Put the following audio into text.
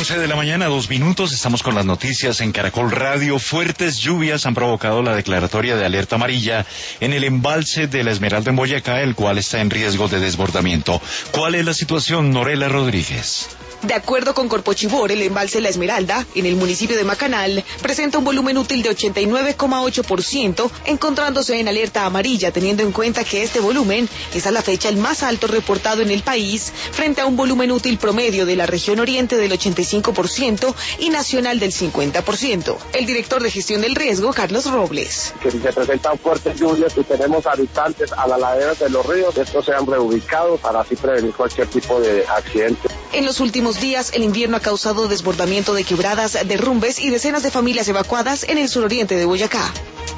11 de la mañana, 2 minutos, estamos con las noticias en Caracol Radio. Fuertes lluvias han provocado la declaratoria de alerta amarilla en el embalse de la Esmeralda en Boyacá, el cual está en riesgo de desbordamiento. ¿Cuál es la situación, Norela Rodríguez? De acuerdo con Corpochivor, el embalse La Esmeralda, en el municipio de Macanal, presenta un volumen útil de 89,8%, encontrándose en alerta amarilla, teniendo en cuenta que este volumen es a la fecha el más alto reportado en el país, frente a un volumen útil promedio de la región oriente del 85% y nacional del 50%. El director de gestión del riesgo, Carlos Robles. Que si se presentan fuertes lluvias y tenemos habitantes a las laderas de los ríos, estos sean reubicados para así prevenir cualquier tipo de accidente. En los últimos días, el invierno ha causado desbordamiento de quebradas, derrumbes y decenas de familias evacuadas en el suroriente de Boyacá.